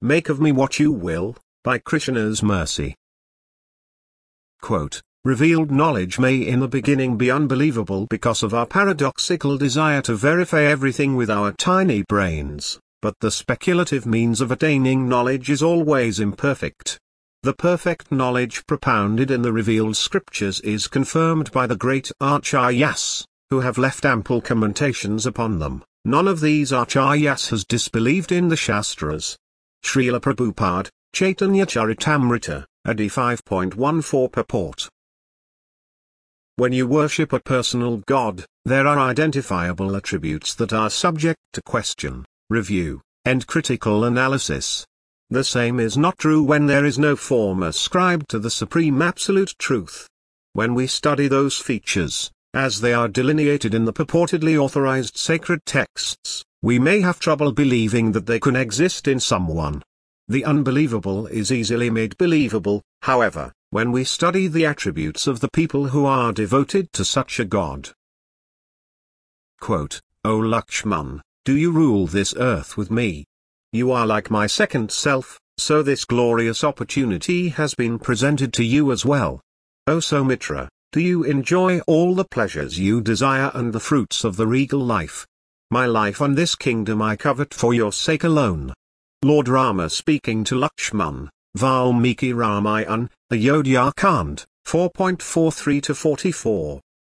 Make of me what you will, by Krishna's mercy. Quote, revealed knowledge may in the beginning be unbelievable because of our paradoxical desire to verify everything with our tiny brains, but the speculative means of attaining knowledge is always imperfect. The perfect knowledge propounded in the revealed scriptures is confirmed by the great Acharyas, who have left ample commentations upon them. None of these Acharyas has disbelieved in the Shastras. Srila Prabhupada, Chaitanya Charitamrita, AD 5.14 purport. When you worship a personal God, there are identifiable attributes that are subject to question, review, and critical analysis. The same is not true when there is no form ascribed to the Supreme Absolute Truth. When we study those features, as they are delineated in the purportedly authorized sacred texts, we may have trouble believing that they can exist in someone. The unbelievable is easily made believable, however, when we study the attributes of the people who are devoted to such a God. Quote, O Lakshman, do you rule this earth with me? You are like my second self, so this glorious opportunity has been presented to you as well. O Soumitra, do you enjoy all the pleasures you desire and the fruits of the regal life? My life and this kingdom I covet for your sake alone. Lord Rama speaking to Lakshman, Valmiki Ramayana, Ayodhya Kand, 4.43-44.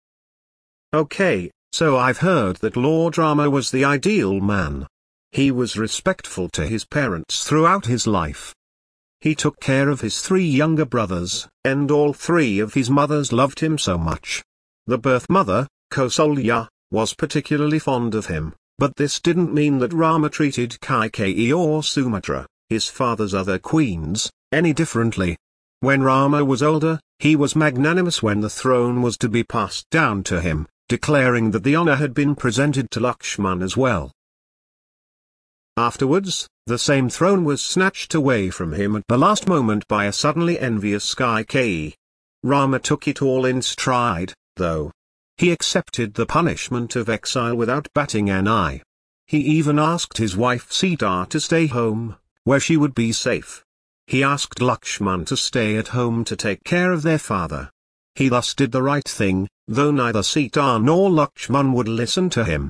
Okay, so I've heard that Lord Rama was the ideal man. He was respectful to his parents throughout his life. He took care of his 3 younger brothers, and all 3 of his mothers loved him so much. The birth mother, Kausalya, was particularly fond of him, but this didn't mean that Rama treated Kaikeyi or Sumitra, his father's other queens, any differently. When Rama was older, he was magnanimous when the throne was to be passed down to him, declaring that the honor had been presented to Lakshman as well. Afterwards, the same throne was snatched away from him at the last moment by a suddenly envious Kaikeyi. Rama took it all in stride, though. He accepted the punishment of exile without batting an eye. He even asked his wife Sita to stay home, where she would be safe. He asked Lakshman to stay at home to take care of their father. He thus did the right thing, though neither Sita nor Lakshman would listen to him.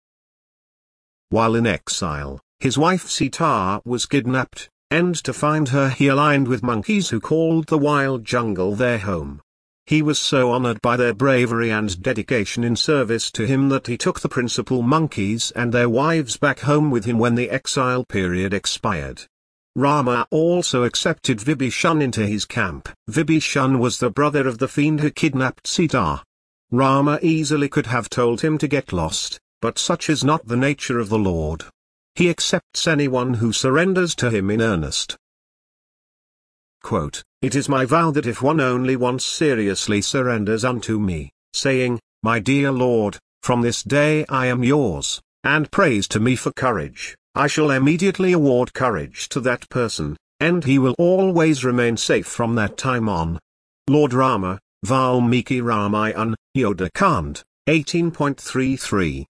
While in exile, his wife Sita was kidnapped, and to find her he aligned with monkeys who called the wild jungle their home. He was so honored by their bravery and dedication in service to him that he took the principal monkeys and their wives back home with him when the exile period expired. Rama also accepted Vibhishan into his camp. Vibhishan was the brother of the fiend who kidnapped Sita. Rama easily could have told him to get lost, but such is not the nature of the Lord. He accepts anyone who surrenders to him in earnest. Quote, it is my vow that if one only once seriously surrenders unto me, saying, my dear Lord, from this day I am yours, and prays to me for courage, I shall immediately award courage to that person, and he will always remain safe from that time on. Lord Rama, Valmiki Ramayana, Ayodhya Kand, 18.33.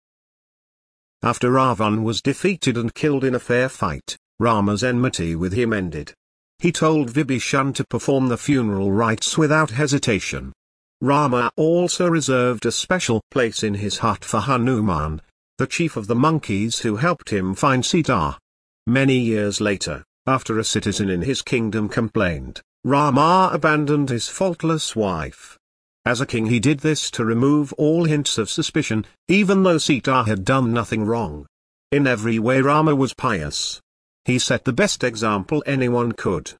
After Ravan was defeated and killed in a fair fight, Rama's enmity with him ended. He told Vibhishan to perform the funeral rites without hesitation. Rama also reserved a special place in his heart for Hanuman, the chief of the monkeys who helped him find Sita. Many years later, after a citizen in his kingdom complained, Rama abandoned his faultless wife. As a king he did this to remove all hints of suspicion, even though Sita had done nothing wrong. In every way Rama was pious. He set the best example anyone could.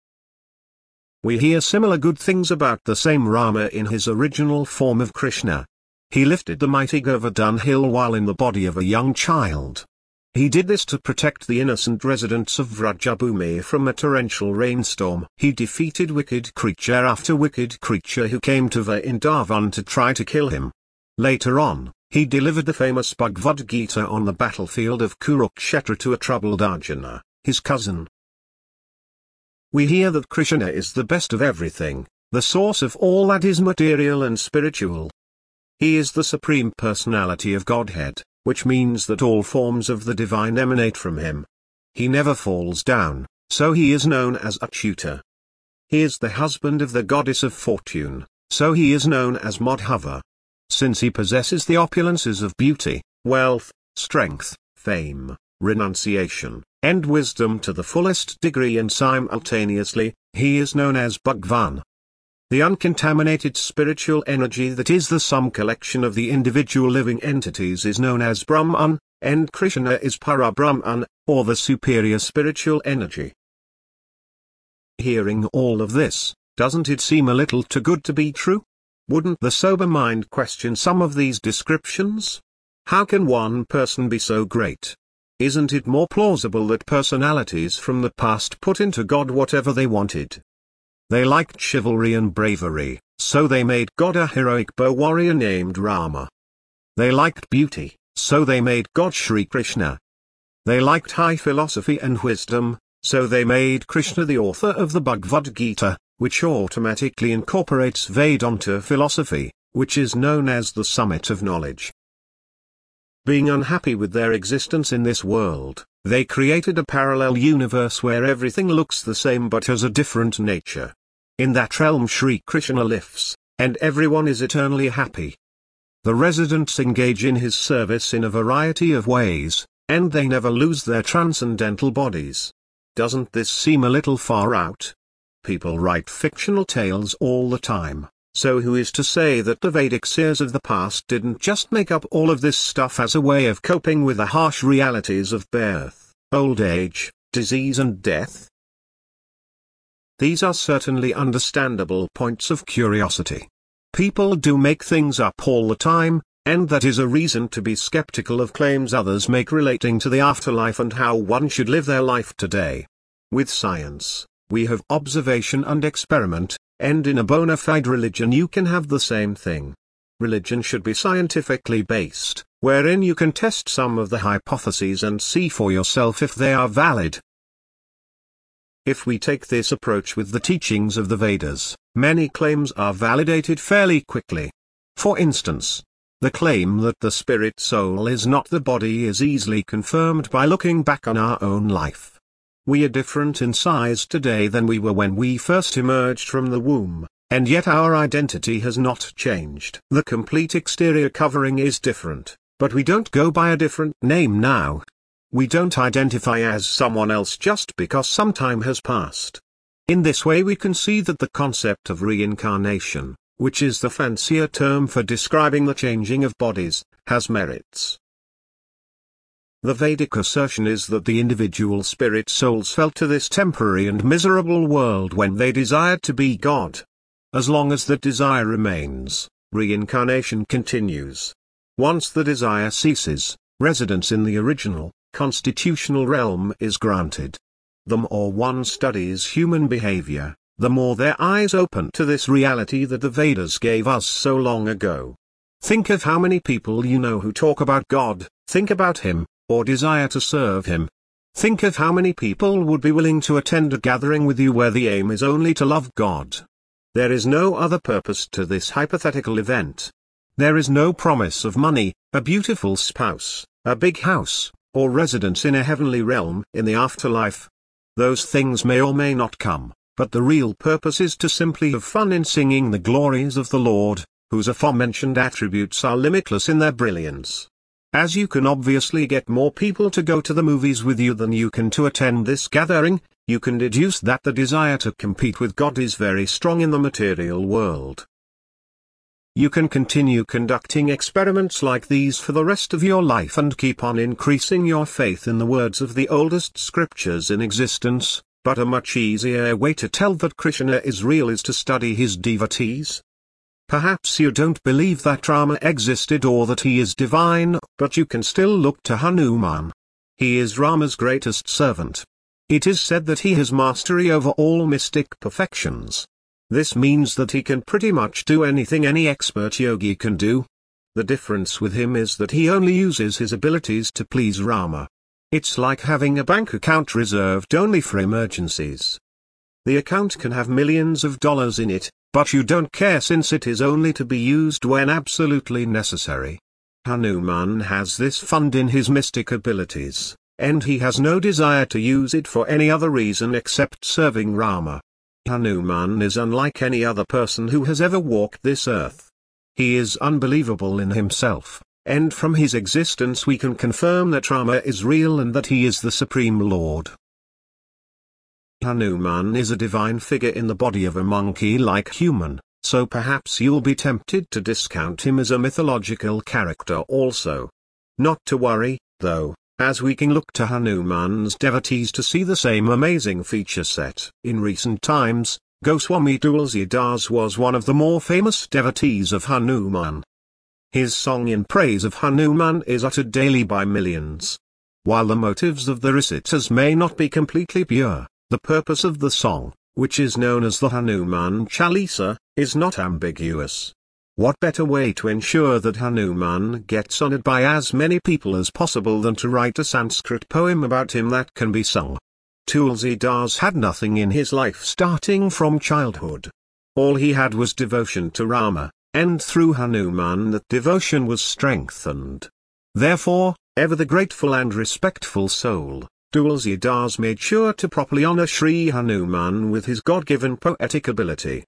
We hear similar good things about the same Rama in his original form of Krishna. He lifted the mighty Govardhan hill while in the body of a young child. He did this to protect the innocent residents of Vrajabhumi from a torrential rainstorm. He defeated wicked creature after wicked creature who came to Vrindavan to try to kill him. Later on, he delivered the famous Bhagavad Gita on the battlefield of Kurukshetra to a troubled Arjuna, his cousin. We hear that Krishna is the best of everything, the source of all that is material and spiritual. He is the Supreme Personality of Godhead, which means that all forms of the divine emanate from him. He never falls down, so he is known as Achyuta. He is the husband of the goddess of fortune, so he is known as Madhava. Since he possesses the opulences of beauty, wealth, strength, fame, renunciation, and wisdom to the fullest degree and simultaneously, he is known as Bhagwan. The uncontaminated spiritual energy that is the sum collection of the individual living entities is known as Brahman, and Krishna is Parabrahman, or the superior spiritual energy. Hearing all of this, doesn't it seem a little too good to be true? Wouldn't the sober mind question some of these descriptions? How can one person be so great? Isn't it more plausible that personalities from the past put into God whatever they wanted? They liked chivalry and bravery, so they made God a heroic bow warrior named Rama. They liked beauty, so they made God Shri Krishna. They liked high philosophy and wisdom, so they made Krishna the author of the Bhagavad Gita, which automatically incorporates Vedanta philosophy, which is known as the summit of knowledge. Being unhappy with their existence in this world, they created a parallel universe where everything looks the same but has a different nature. In that realm Shri Krishna lives, and everyone is eternally happy. The residents engage in his service in a variety of ways, and they never lose their transcendental bodies. Doesn't this seem a little far out? People write fictional tales all the time, so who is to say that the Vedic seers of the past didn't just make up all of this stuff as a way of coping with the harsh realities of birth, old age, disease and death? These are certainly understandable points of curiosity. People do make things up all the time, and that is a reason to be skeptical of claims others make relating to the afterlife and how one should live their life today. With science, we have observation and experiment, and in a bona fide religion you can have the same thing. Religion should be scientifically based, wherein you can test some of the hypotheses and see for yourself if they are valid. If we take this approach with the teachings of the Vedas, many claims are validated fairly quickly. For instance, the claim that the spirit soul is not the body is easily confirmed by looking back on our own life. We are different in size today than we were when we first emerged from the womb, and yet our identity has not changed. The complete exterior covering is different, but we don't go by a different name now. We don't identify as someone else just because some time has passed. In this way we can see that the concept of reincarnation, which is the fancier term for describing the changing of bodies, has merits. The Vedic assertion is that the individual spirit souls fell to this temporary and miserable world when they desired to be God. As long as that desire remains, reincarnation continues. Once the desire ceases, residence in the original, constitutional realm is granted. The more one studies human behavior, the more their eyes open to this reality that the Vedas gave us so long ago. Think of how many people you know who talk about God, think about Him, or desire to serve Him. Think of how many people would be willing to attend a gathering with you where the aim is only to love God. There is no other purpose to this hypothetical event. There is no promise of money, a beautiful spouse, a big house, or residence in a heavenly realm in the afterlife. Those things may or may not come, but the real purpose is to simply have fun in singing the glories of the Lord, whose aforementioned attributes are limitless in their brilliance. As you can obviously get more people to go to the movies with you than you can to attend this gathering, you can deduce that the desire to compete with God is very strong in the material world. You can continue conducting experiments like these for the rest of your life and keep on increasing your faith in the words of the oldest scriptures in existence, but a much easier way to tell that Krishna is real is to study his devotees. Perhaps you don't believe that Rama existed or that he is divine, but you can still look to Hanuman. He is Rama's greatest servant. It is said that he has mastery over all mystic perfections. This means that he can pretty much do anything any expert yogi can do. The difference with him is that he only uses his abilities to please Rama. It's like having a bank account reserved only for emergencies. The account can have millions of dollars in it, but you don't care since it is only to be used when absolutely necessary. Hanuman has this fund in his mystic abilities, and he has no desire to use it for any other reason except serving Rama. Hanuman is unlike any other person who has ever walked this earth. He is unbelievable in himself, and from his existence we can confirm that Rama is real and that he is the Supreme Lord. Hanuman is a divine figure in the body of a monkey-like human, so perhaps you'll be tempted to discount him as a mythological character also. Not to worry, though, as we can look to Hanuman's devotees to see the same amazing feature set. In recent times, Goswami Tulsidas was one of the more famous devotees of Hanuman. His song in praise of Hanuman is uttered daily by millions. While the motives of the reciters may not be completely pure, the purpose of the song, which is known as the Hanuman Chalisa, is not ambiguous. What better way to ensure that Hanuman gets honored by as many people as possible than to write a Sanskrit poem about him that can be sung? Tulsidas had nothing in his life starting from childhood. All he had was devotion to Rama, and through Hanuman that devotion was strengthened. Therefore, ever the grateful and respectful soul, Tulsidas made sure to properly honor Sri Hanuman with his God-given poetic ability.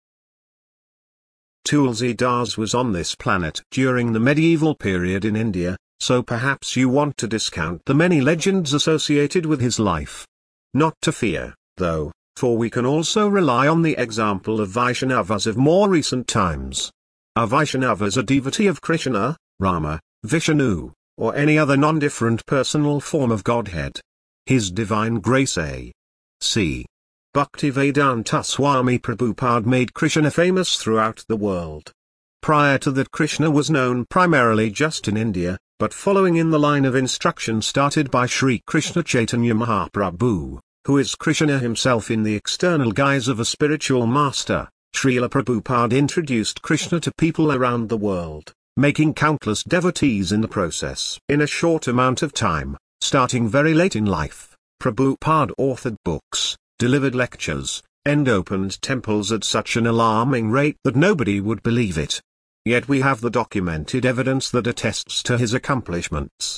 Tulsidas was on this planet during the medieval period in India, so perhaps you want to discount the many legends associated with his life. Not to fear, though, for we can also rely on the example of Vaishnavas of more recent times. A Vaishnava is a devotee of Krishna, Rama, Vishnu, or any other non-different personal form of Godhead. His Divine Grace A.C. Bhaktivedanta Swami Prabhupada made Krishna famous throughout the world. Prior to that, Krishna was known primarily just in India, but following in the line of instruction started by Sri Krishna Chaitanya Mahaprabhu, who is Krishna himself in the external guise of a spiritual master, Srila Prabhupada introduced Krishna to people around the world, making countless devotees in the process. In a short amount of time, starting very late in life, Prabhupada authored books, delivered lectures, and opened temples at such an alarming rate that nobody would believe it. Yet we have the documented evidence that attests to his accomplishments.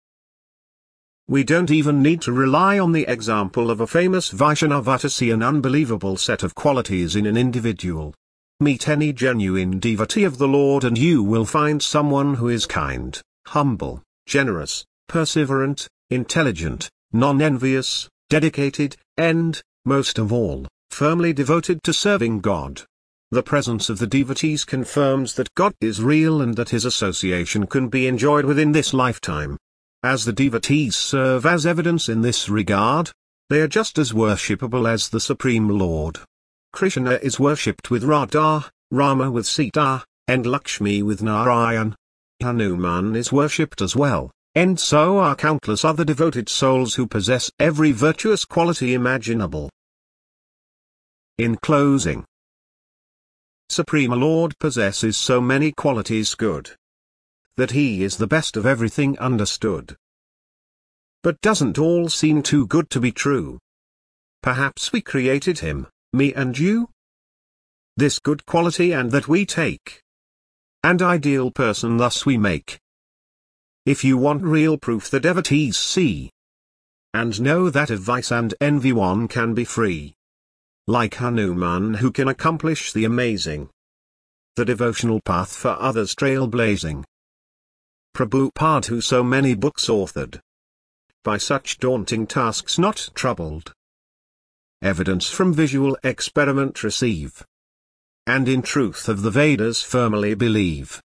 We don't even need to rely on the example of a famous Vaishnava to see an unbelievable set of qualities in an individual. Meet any genuine devotee of the Lord and you will find someone who is kind, humble, generous, perseverant, intelligent, non-envious, dedicated, and, most of all, firmly devoted to serving God. The presence of the devotees confirms that God is real and that his association can be enjoyed within this lifetime. As the devotees serve as evidence in this regard, they are just as worshipable as the Supreme Lord. Krishna is worshipped with Radha, Rama with Sita, and Lakshmi with Narayan. Hanuman is worshipped as well, and so are countless other devoted souls who possess every virtuous quality imaginable. In closing, Supreme Lord possesses so many qualities good that he is the best of everything understood. But doesn't all seem too good to be true? Perhaps we created him, me and you? This good quality and that we take. And ideal person thus we make. If you want real proof the devotees see. And know that of vice and envy one can be free. Like Hanuman who can accomplish the amazing. The devotional path for others trailblazing. Prabhupada who so many books authored. By such daunting tasks not troubled. Evidence from visual experiment receive. And in truth of the Vedas firmly believe.